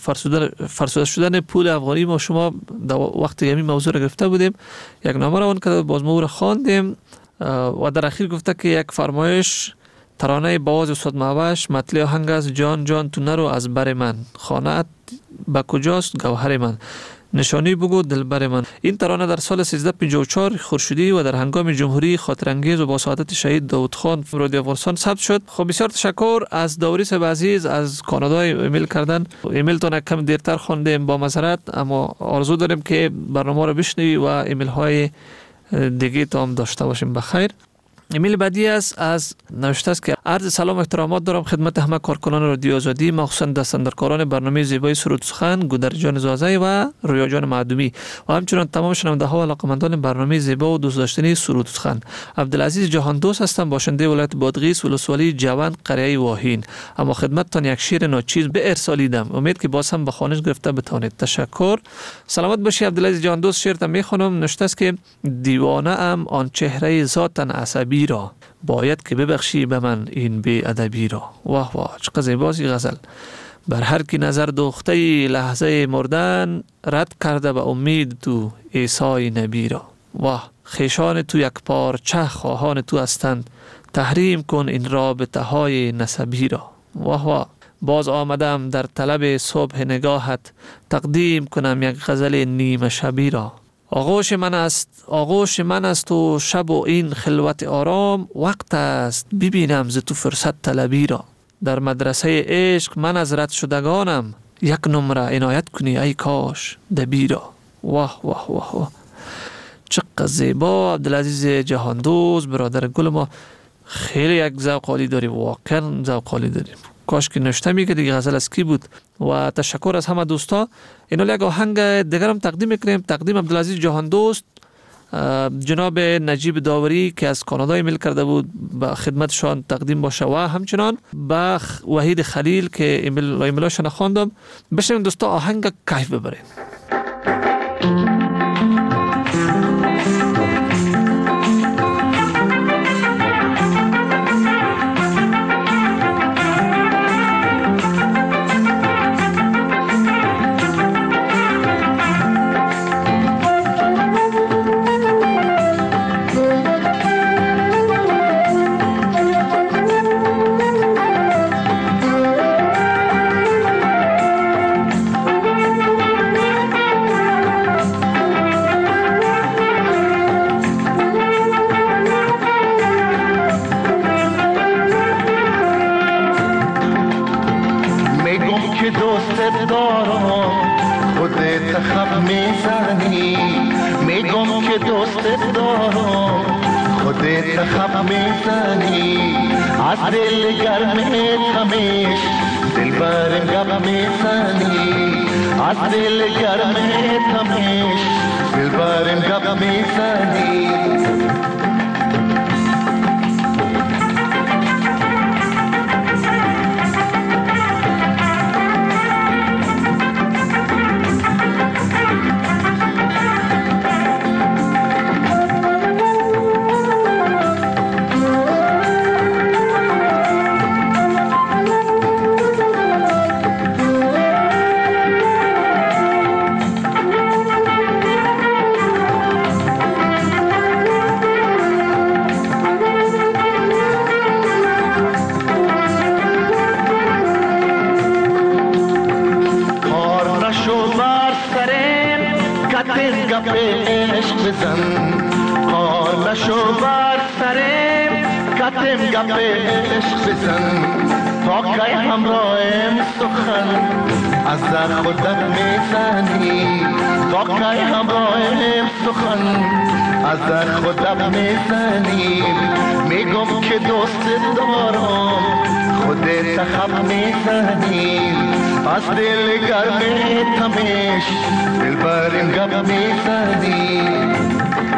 فرسوده شدن پول افغانی ما شما وقتی همین موضوع را گرفته بودیم، یک نامه را اون که باز ما را خواندیم و در اخیر گفته که یک فرمایش ترانه باز استاد معوش مطلع آهنگ است جان جان تو نرو از بر من، خانه‌ات به کجاست گوهر من، نشانی بگو دلبر من. این ترانه در سال 1354 خورشیدی و در هنگام جمهوری خاطرانگیز و با سعادت شهید داود خان رادیو افغانستان ثبت شد. خب بسیار تشکر از داوری صاحب عزیز از کانادا ایمیل کردن. ایمیلتون کم دیرتر خواندیم با معذرت، اما آرزو داریم که برنامه رو بشنوی و ایمیل های دیگه تام داشته باشیم. بخیر. ایمیل بعدی است از نوشته است که عرض سلام و احترامات دارم خدمت همه کارکنان رادیو آزادی، مخصوصا دستاندرکاران برنامه زیبای سرود سخن گودرجان زازه و رویاجان معدومی و همچنین تمام شنونده ها و علاقه‌مندان برنامه زیبا و دوست داشتنی سرود سخن. عبدالعزیز جهان دوست هستم، باشنده ولایت بادغیس ولسوالی جوان قریه واهین. اما خدمتتان یک شعر ناچیز به ارسالیدم، امید که باز هم به خوانش گرفته بتوانید. تشکر. سلامت باشی عبدالعزیز جهان دوست. شعر میخونم. نوشته است که دیوانه ام آن چهره ذاتاً عصبی را، باید که ببخشی به من این بی ادبی را. واه واه چقدر زیباست غزل. بر هر کی نظر دوخته لحظه مردن، رد کرده به امید تو عیسی نبی را. واه خیشان تو یک پارچه خواهان تو هستند، تحریم کن این رابطه های نسبی را. واه واه باز آمدم در طلب صبح نگاهت، تقدیم کنم یک غزل نیمه شبی را. آغوش من است و شب و این خلوت آرام، وقت است ببینم ز تو فرصت طلبی را. در مدرسه عشق من از رد شدگانم، یک نمره عنایت کنی ای کاش دبی را. واه واه واه واه چقدر زیبا. عبدالعزیز جهان دوست برادر گل ما، خیلی یک ذوق عالی داری، واقعا ذوق عالی داری. کاش که نشته میگه دیگه غزل از کی بود. و تشکر از همه دوستا. اینو یک آهنگ دیگرم تقدیم میکنیم، تقدیم عبدالعزیز جهان دوست، جناب نجیب داوری که از کانادا ایمیل کرده بود به خدمتشان تقدیم باشه و همچنان به وحید خلیل که ایمیلاشون خواندم. بشنویم دوستا آهنگ کیف ببریم. از خودم میزنیم، میگم که دوست دارم خودت خم میزنیم، از دل گرم تمش دل بریم گپ میزنیم.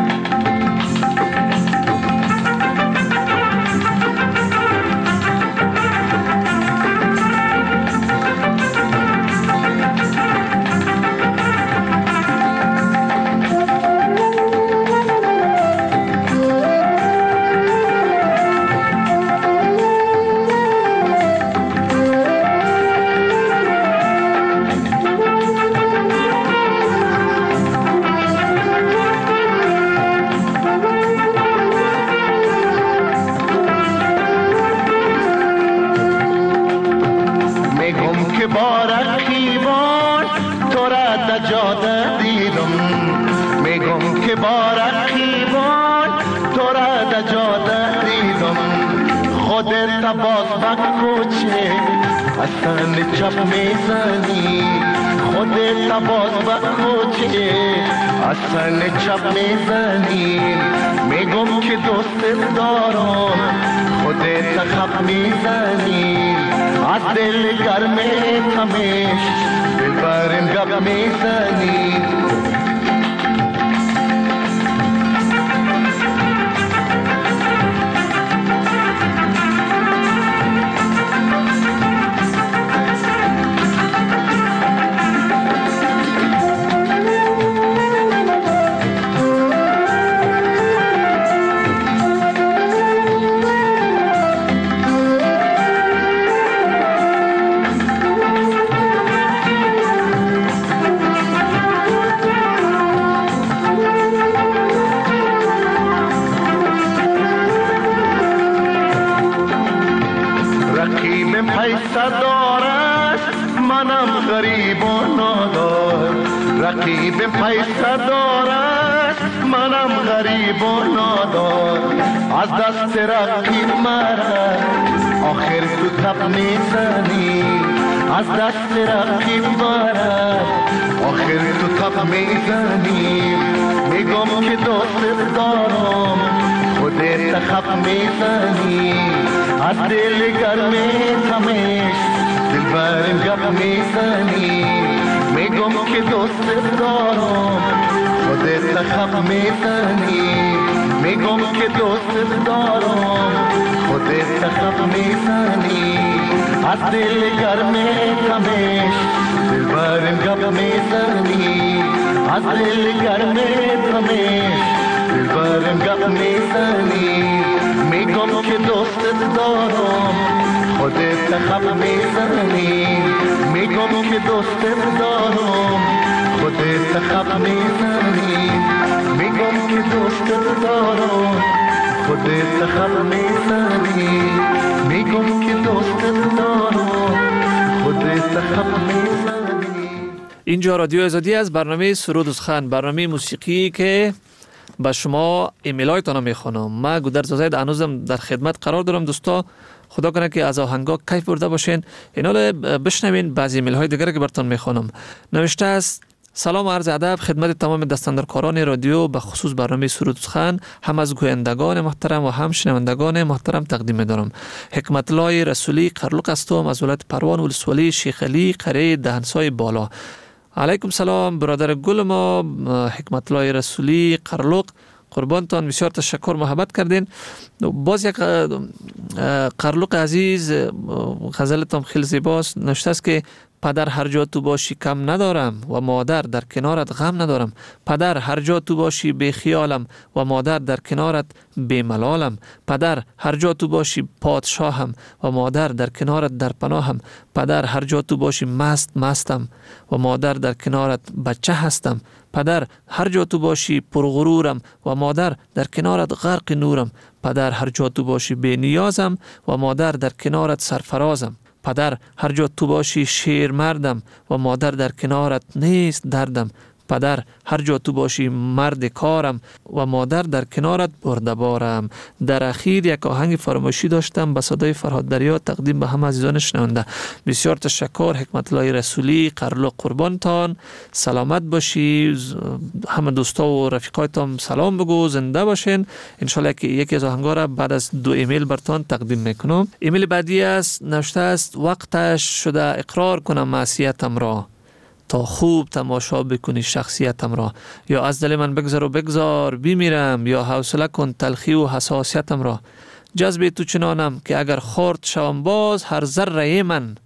باز بکوچه اصلا چپ میزنی، خودت باز بکوچه اصلا چپ میزنی، میگم که دوست دارم خودت خپ میزنی، از دل گرم تمش دل بریم گپ میزنی. رقیب پیسه دارد منم غریب و نادار، از دست رقیب مرا آخر تو تب میزنی، از دست رقیب مرا آخر تو تب میزنی، میگم که دوست دارم خودت خب میزنی، از دل گرم تمش دل بریم گپ میزنی، میگم که دوست دارم خودت خب میزنی، میگم که دوست دارم خودت خب میزنی، از دل گرم تمش دل بریم گپ میزنی، از دل گرم تمش دل بریم گپ میزنی، میگم که دوست دارم خودت خب میزنی، میگم که دوست دارم خودت خب میزنی، میگم که دوست دارم خودت خب میزنی، میگم که دوست دارم خودت خب میزنی. اینجا رادیو آزادی از برنامه سرود و سخن، برنامه موسیقی که به شما ایمیل هایتان میخوانم. من گودرز زاید هنوزم در خدمت قرار دارم. دوستا خدا کنه که از آهنگا کیف برده باشین. اینا بشنوین بعضی ایمیل های دیگر که براتون میخوانم. نوشته است: سلام و عرض ادب خدمت تمام دستاندرکاران رادیو، به خصوص برنامه سرود و سخن، هم از گویندگان محترم و هم شنوندگان محترم تقدیم دارم. حکمت الله رسولی قرلق هستم از ولایت پروان ولسوالی شیخ علی قریه دهنسای بالا. علیکم سلام برادر گل ما حکمت الله رسولی قرلق، قربانتان، بسیار تشکر، محبت کردین. باز یک قرلق عزیز غزلتان خیلی زیباست. نوشته است که پدر هر جا تو باشی کم ندارم و مادر در کنارت غم ندارم، پدر هر جا تو باشی بی خیالم و مادر در کنارت بی ملالم، پدر هر جا تو باشی پادشاهم و مادر در کنارت در پناهم، پدر هر جا تو باشی مستم و مادر در کنارت بچه هستم، پدر هر جا تو باشی پرغرورم و مادر در کنارت غرق نورم، پدر هر جا تو باشی بی نیازم و مادر در کنارت سرفرازم، پدر هر جا تو باشی شیر مردم و مادر در کنارت نیست دردم، پدر هر جا تو باشی مرد کارم و مادر در کنارت برده بارم. در اخیر یک آهنگ فراموشی داشتم به صدای فرهاد دریا تقدیم به همه عزیزان شنونده. بسیار تشکر. حکمت الله رسولی قرلق قربانتان. سلامت باشی. همه دوستا و رفیقایتان سلام بگو. زنده باشین. انشالله که یکی از آهنگا را بعد از 2 ایمیل برتان تقدیم میکنم. ایمیل بعدی است، نوشته است وقتش شده اقرار کنم معصیتم را تا خوب تماشا بکنی شخصیتم را. یا از دل من بگذر و بگذار بمیرم، یا حوصله کن تلخی و حساسیتم را. جذب تو چنانم که اگر خورد شوم باز، هر ذره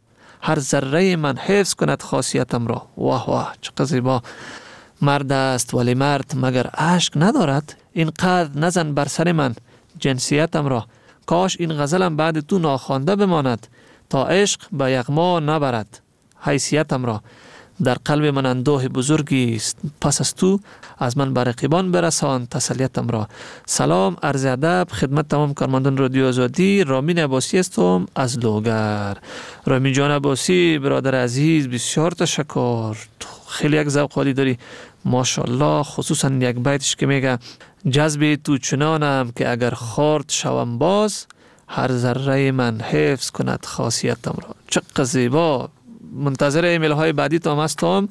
من حفظ کند خاصیتم را. واه واه چقدر زیبا. مرد است ولی مرد مگر اشک ندارد؟ اینقدر نزن بر سر من جنسیتم را. کاش این غزلم بعد تو ناخوانده بماند تا عشق به یغما نبرد حیثیتم را. در قلب من اندوه بزرگی است، پس از تو از من بر رقیبان برسان تسلیتم را. سلام، عرض ادب خدمت تمام کارمندان رادیو آزادی. رامین عباسی هستم از لوگر. رامین جان عباسی برادر عزیز بسیار تشکر. خیلی یک ذوق عالی داری ماشاءالله. خصوصا یک بیتش که میگه جذب تو چنانم که اگر خورد شوم باز، هر ذره من حفظ کند خاصیتم را. چقدر زیبا. منتظر ایمیل های بعدی تام هستم.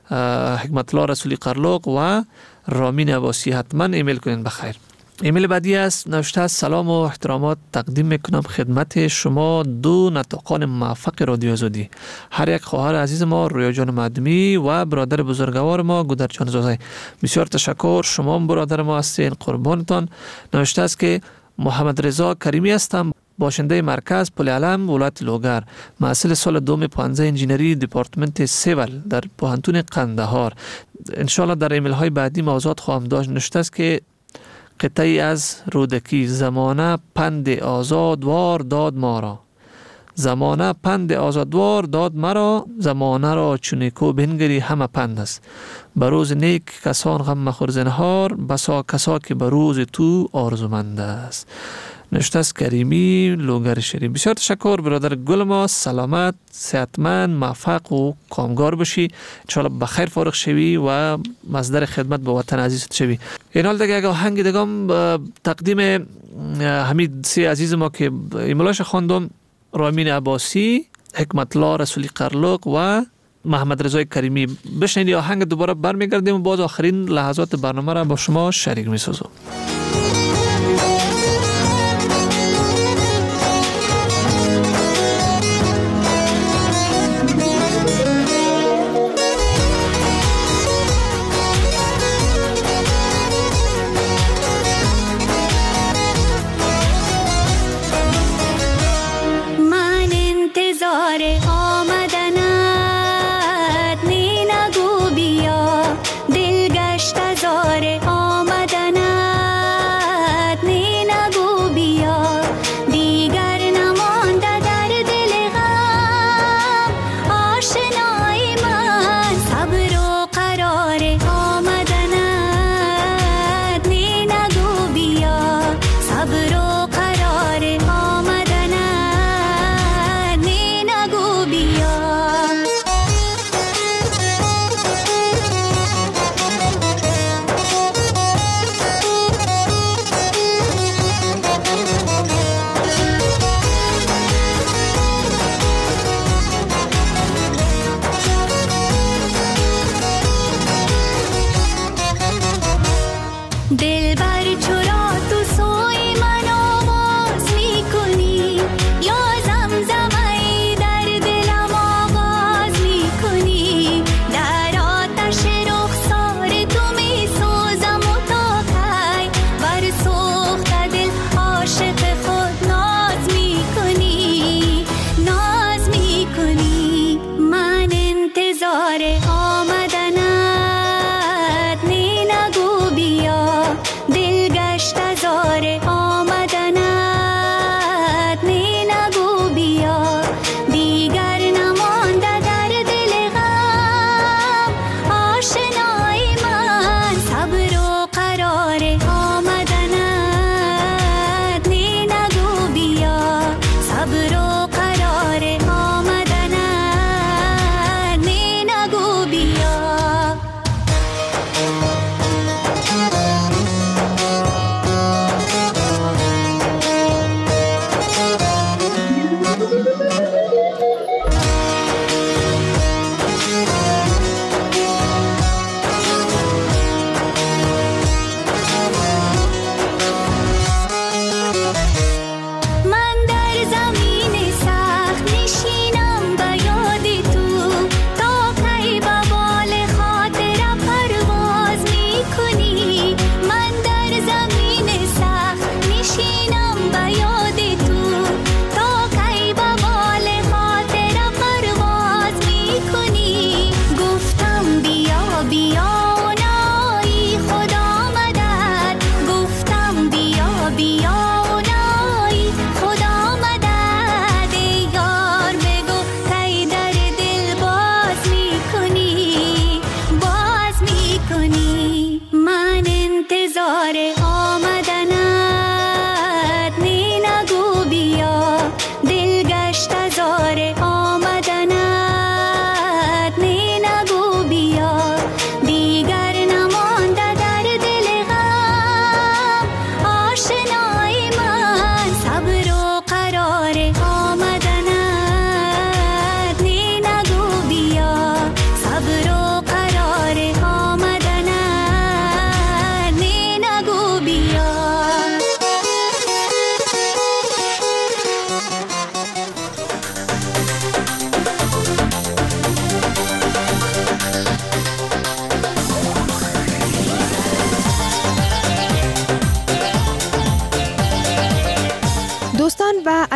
حکمت الله رسولی قرلق و رامین عباسی حتما ایمیل کنین بخیر. ایمیل بعدی است، نوشته است سلام و احترامات تقدیم میکنم خدمت شما دو نطاقان موفق رادیو آزادی. هر یک خواهر عزیز ما رویا جان معدومی و برادر بزرگوار ما گودر جان زوزی. بسیار تشکر. شما برادر ما هستین، قربانتان. نوشته است که محمد رضا کریمی هستم، باشنده مرکز پل علم ولایت لوگر، محصل سال دوم پانزه انجینری دپارتمنت سیول در پوهنتون قندهار. انشالله در ایمیل های بعدی موضوعات خواهم داشت. نوشته است که قطعی از رودکی زمانه پند آزادوار داد ما را، زمانه پند آزادوار داد مرا، زمانه را چونیکو بنگری همه پند است. بروز نیک کسان غم مخور زنهار، بسا کسا که بروز تو آرزومند است. نوشته است کریمی لوگر شریف. بسیار تشکر برادر گل ما. سلامت، صحتمند، موفق و کامگار باشی. انشاءالله بخیر فارغ شوی و مصدر خدمت به وطن عزیزت شوی. این حال دیگه اگه آهنگ دیگم تقدیم حمید سی عزیز ما که ایمیلاش خواندم، رامین عباسی، حکمت الله رسولی قرلق و محمد رضا کریمی. بشنید آهنگ دوباره برمیگردیم و باز آخرین لحظات برنامه را با شما شریک می‌سازم. دل گشت زار آمدنت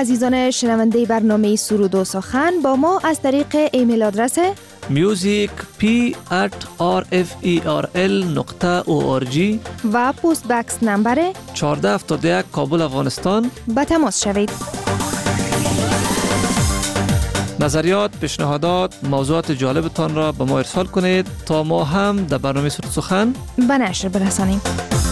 عزیزان شنونده برنامه سرود و سخن با ما از طریق ایمیل آدرس musicp@rferl.org و پست باکس نمبر 1471 کابل افغانستان با تماس شوید. نظریات، پیشنهادات، موضوعات جالبتان را به ما ارسال کنید تا ما هم در برنامه سرود سخن به نشر برسانیم.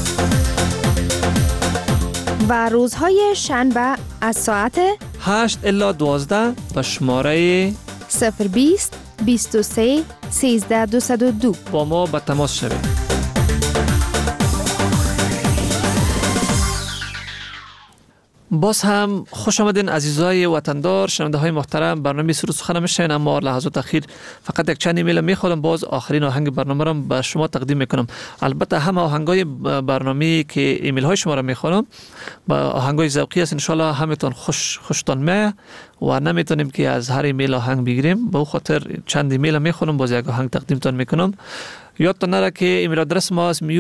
و روزهای شنبه از ساعت 8 الی 12 به شماره 020 23 13 202 با ما به تماس شوید. باز هم خوش آمدین عزیزای وطندار، شنونده های محترم. برنامه سرود سخن میشین، اما لحظات اخیر فقط یک چند ایمیل میخوام باز آخرین آهنگ برنامه را به شما تقدیم میکنم. البته همه آهنگای برنامه که ایمیل های شما را میخوام با آهنگای ذوقی است، ان شاء الله همتون خوشتون میاد و نمیتونیم که از هر ایمیل آهنگ بگیریم. به خاطر چند ایمیل میخوام باز یک آهنگ تقدیمتون میکنم. یادتون نره که ایمیل آدرس ما است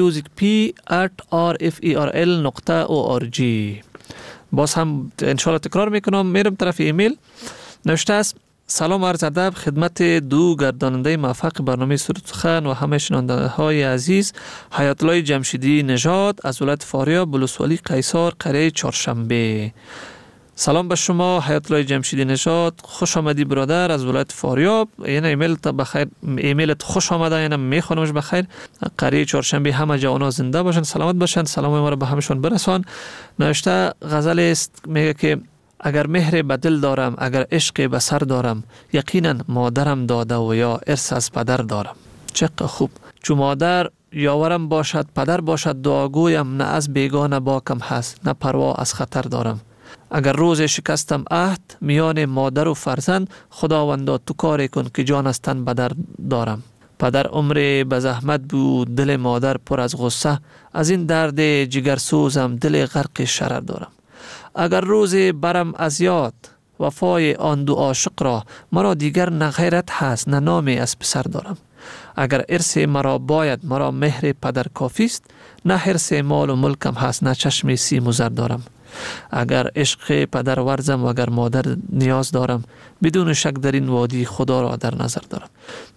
musicp@rferl.org. باز هم انشالله تکرار میکنم، میرم طرف ایمیل. نوشته است: سلام عرض ادب خدمت دو گرداننده موفق برنامه سرود سخن و همه شنونده های عزیز. حیات الله جمشیدی نژاد از ولایت فاریاب، ولسوالی قیصر، قریه چهارشنبه. سلام به شما حیات الله جمشیدی نژاد، خوش آمدی برادر از ولایت فاریاب. این ایمیل تا بخیر، ایمیلت خوش آمده، اینم میخوانمش بخیر. قریه چهارشنبه همه جوانا زنده باشن، سلامت باشن، سلام ما رو به همشون برسان. نوشته غزل است، میگه که اگر مهر به دل دارم، اگر عشق به سر دارم، یقینا مادرم داده و یا ارث از پدر دارم. چقدر خوب. چون مادر یاورم باشد، پدر باشد، دعاگویم، نه از بیگانه باکم هست، نه پروا از خطر دارم. اگر روز شکستم عهد میان مادر و فرزند، خداوندا تو کاری کن که جان از تن بدر دارم. پدر عمر به زحمت بود، دل مادر پر از غصه، از این درد جگر سوزم، دل غرق شرر دارم. اگر روز برم از یاد وفای آن دو عاشق را، مرا دیگر نه غیرت هست نه نامی از پسر دارم. اگر ارث مرا باید، مرا مهر پدر کافیست، نه حرص مال و ملکم هست، نه چشم سیم و زر دارم. اگر عشق پدر ورزم و اگر مادر نیاز دارم، بدون شک در این وادی خدا را در نظر دارم.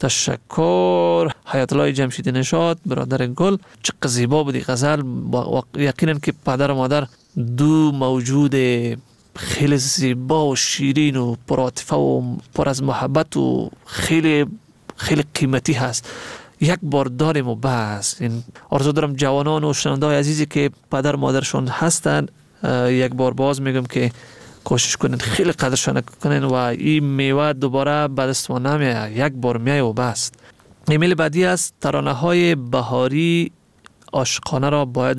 تشکر حیات الله جمشیدی نژاد، برادر گل. چقدر زیبا بودی غزل. یقینا که پدر و مادر دو موجود خیلی زیبا و شیرین و پرعاطفه و پر از محبت و خیلی خیلی قیمتی هست. یک بار داریم و بس. این آرزو دارم جوانان و شنونده‌های عزیزی که پدر مادرشون هستن، یک بار باز میگم که کوشش کنین خیلی قدرشان کنین و این میوه دوباره به دست ما نمیاد، یک بار میاد و بس. ایمیل بعدی است: ترانه های بهاری عاشقانه را باید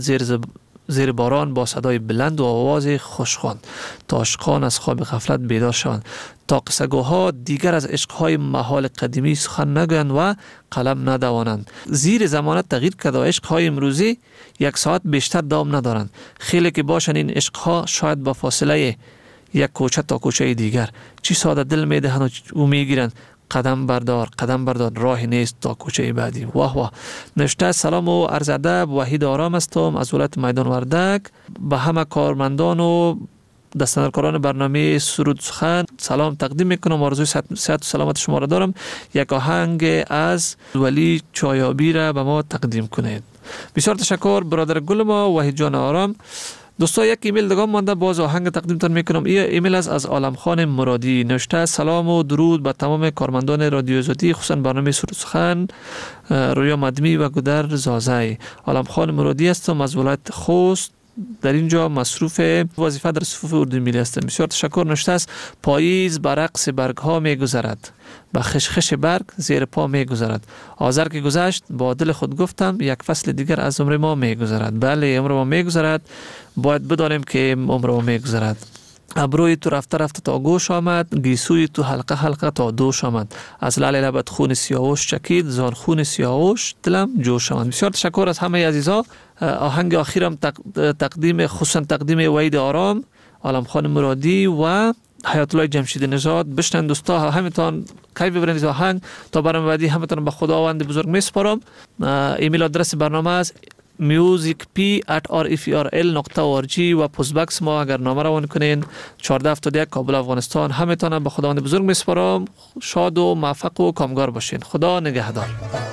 زیر باران با صدای بلند و آواز خوشخوان تا عاشقان از خواب غفلت بیدار شوند، تا قصه‌گوها دیگر از عشقهای محال قدیمی سخن نگویند و قلم ندوانند. زیر زمانت تغییر کرده و عشقهای امروزی یک ساعت بیشتر دوام ندارند. خیلی که باشن این عشقها شاید با فاصله یک کوچه تا کوچه دیگر، چی ساده دل میدهند و میگیرند. قدم بردار راهی نیست تا کوچه بعدی. واه واه. نوشته: سلام و عرض ادب، وحید آرام هستم از ولایت میدان وردک. به همه کارمندان و دستاندرکاران برنامه سرود سخن سلام تقدیم میکنم. آرزوی صحت و سلامت شما را دارم. یک آهنگ از ولی چایابی را به ما تقدیم کنید. بسیار تشکر برادر گل ما وحید جان آرام. دوستا یک ایمیل دیگه مانده، باز آهنگ تقدیمتون میکنم. این ایمیل از عالم خان مرادی. نوشته: سلام و درود به تمام کارمندان رادیو آزادی، خصوصا برنامه سرود سخن، رویا مدمی و گودر زازای. عالم خان مرادی هستم از ولایت خوست، در اینجا مصروف وظیفه در صفوف اردوی ملی هستم. بسیار تشکر. نوشته است: پاییز بر رقص برگ ها می گذرد، به خشخش برگ زیر پا می گذرد. آذر که گذشت با دل خود گفتم، یک فصل دیگر از عمر ما می گذرد. بله عمر ما می گذرد، باید بدانیم که عمر ما می گذرد. ابروی تو رفته رفته تا گوش آمد، گیسوی تو حلقه حلقه تا دوش آمد. از لعل لبت خون سیاوش چکید، زان خون سیاوش دلم جوش آمد. بسیار تشکر از همه عزیزا. آهنگ آخرم تقدیم خصوصا تقدیم وحید آرام، عالم خان مرادی و حیات الله جمشیدی نژاد. بشنن دوستا، همتون کیف ببرین از آهنگ. تا برنامه بعدی همتون به خداوند بزرگ میسپارم. ایمیل آدرس برنامه است musicp@rferl.org و پست باکس ما اگر نامه روان کنین 1471 کابل افغانستان. همتان به خداوند بزرگ میسپارم. شاد و موفق و کامگار باشین. خدا نگهدار.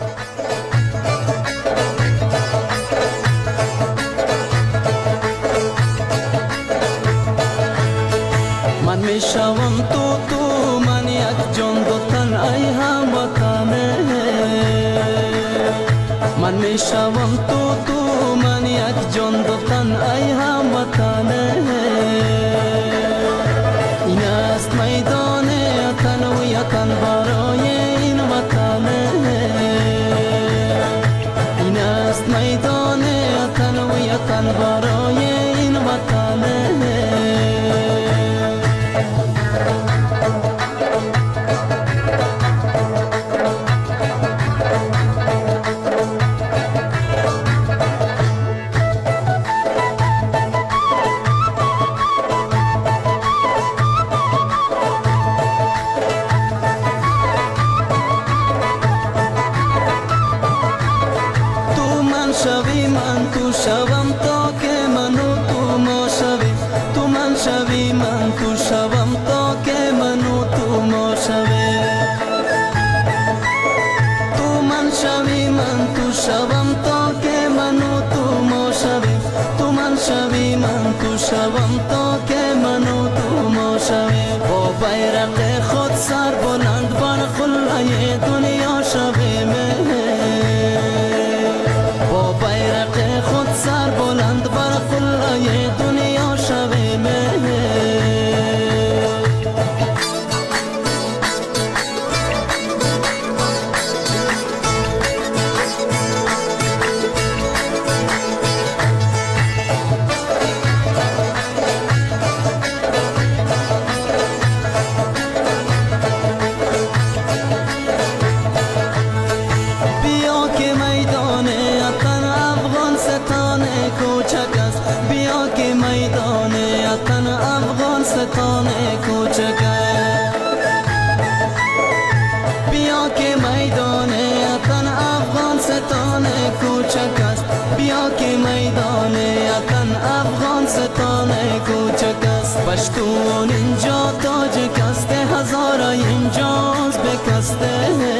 من میشوم تو من یک جان دو تن ای هموطنه. من میشوم تو من یک جان دو تن ای هموطنه. این است میدان تنویتن برای این وطنه. این است میدان تنویتن برای این وطنه. شوم تا که منو تو ما شویم. تو من شوی من تو شوم تا که منو تو ما شویم. تو من شوی من تو شوم تا که منو تو ما شویم. تو من شوی من تو شوم تا که منو تو ما شویم. با بیرق خود سر بلند بر خلای دنیا شویم. با بیرق خود سر بلند بر خلای دنیا شویم. بیا که میدان وطن افغانستان کوچک است. بیا که میدان وطن افغانستان کوچک است. بیا که میدان وطن افغانستان کوچک است. بیا که میدان وطن افغانستان کوچک است. پشتون اینجا تاجک است. هزار اینجاست بکسته.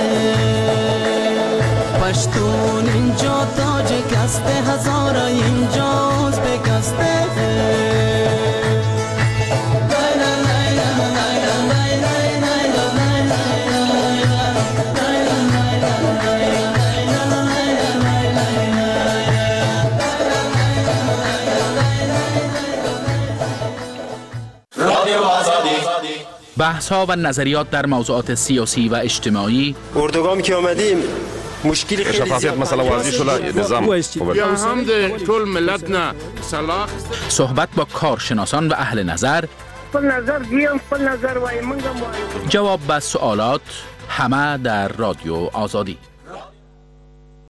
پشتون اینجا تاجک است. هزار اینجاست بکسته. بحث‌ها و نظریات در موضوعات سیاسی و اجتماعی. اردوگام که آمدیم مشکل خیلی شفافیت مثلا واضح شده. نظام یا هم ده طول ملت نه صلاح. صحبت با کارشناسان و اهل نظر. خپل نظر دیم خپل نظر وای منګم. جواب به سوالات همه در رادیو آزادی.